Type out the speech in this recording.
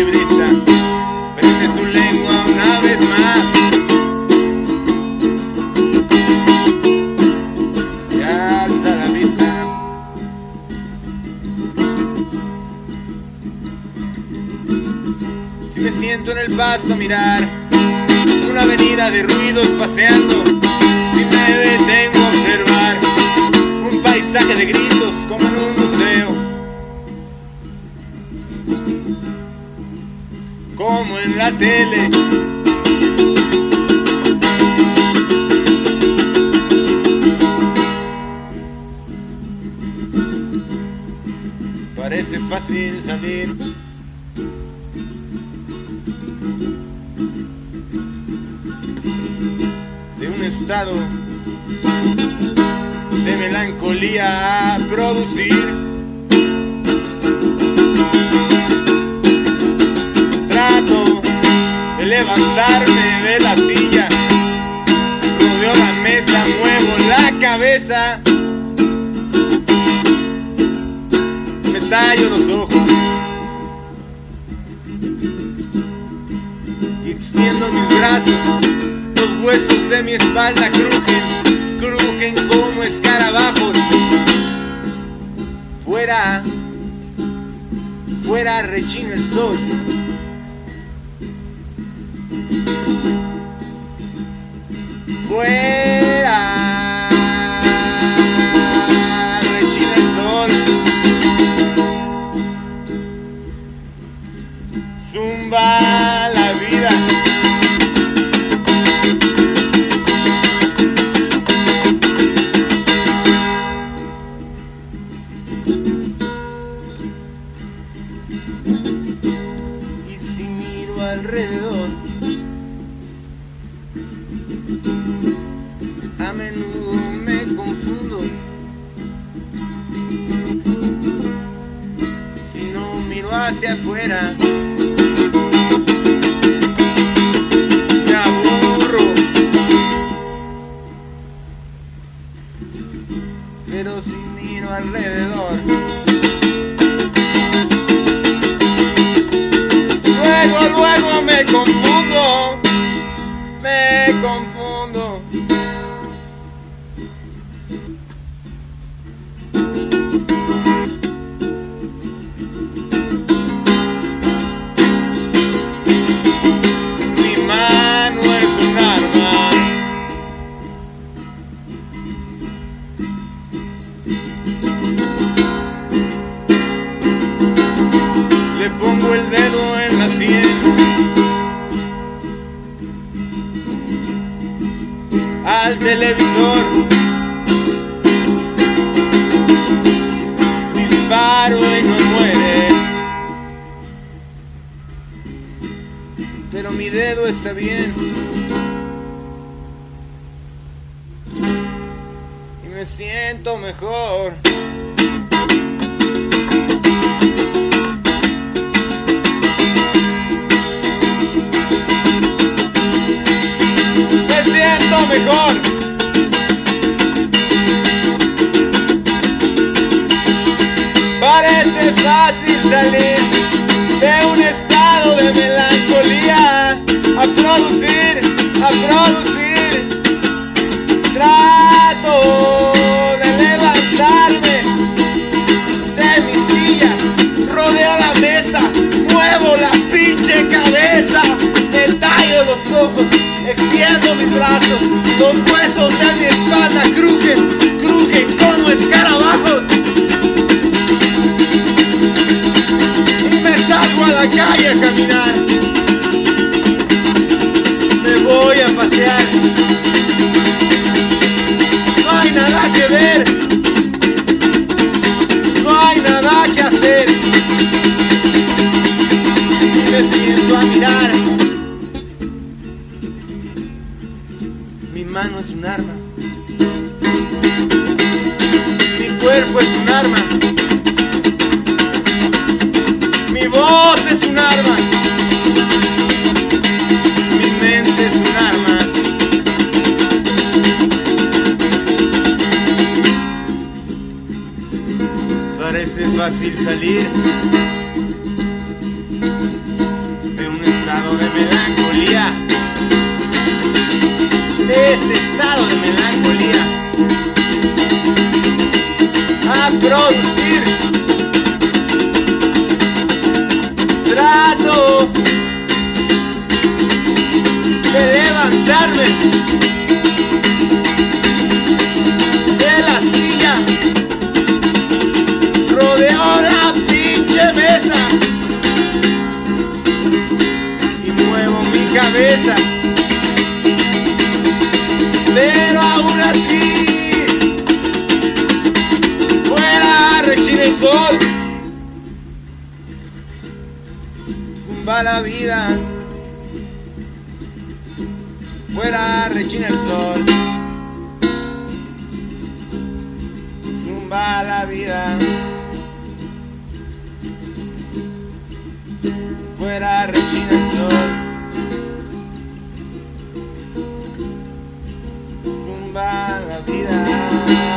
equilibrista, prende su lengua una vez más. Y alza la vista. Si me siento en el pasto a mirar una avenida de ruidos paseando, si me detengo a observar un paisaje de gritos como en un museo, como en la tele, parece fácil salir de un estado de melancolía a producir. Trato de levantarme de la silla, rodeo la mesa, muevo la cabeza, me tallo los ojos y extiendo mis brazos. Los huesos de mi espalda crujen, crujen como escarabajos. Fuera, fuera rechina el sol. Fuera, rechina el sol. Zumba la vida. Y si miro alrededor, a menudo me confundo. Si no miro hacia afuera, me aburro. Pero si miro alrededor, luego me confundo, me confundo. Mi mano es un arma. Le pongo el dedo en la sien al televisor, disparo y no muere, pero mi dedo está bien y me siento mejor. Me siento mejor. Parece fácil salir de un estado de melancolía a producir, a producir. Trato de levantarme de mi silla, rodeo la mesa, muevo la pinche cabeza, me tallo los ojos, extiendo mis brazos, los huesos de mi espalda crujen, crujen como escarabajos. Y me salgo a la calle a caminar, me voy a pasear. No hay nada que ver, no hay nada que hacer. Y me siento a mirar. Mi mano es un arma, mi cuerpo es un arma, mi voz es un arma, mi mente es un arma. Parece fácil salir melancolía, de este estado de melancolía, a producir. Trato de levantarme de la silla, rodeo la pinche mesa y muevo mi cabeza, pero aún así fuera rechina el sol. Va la vida, fuera rechina el sol, zumba la vida, fuera rechina el sol, zumba la vida.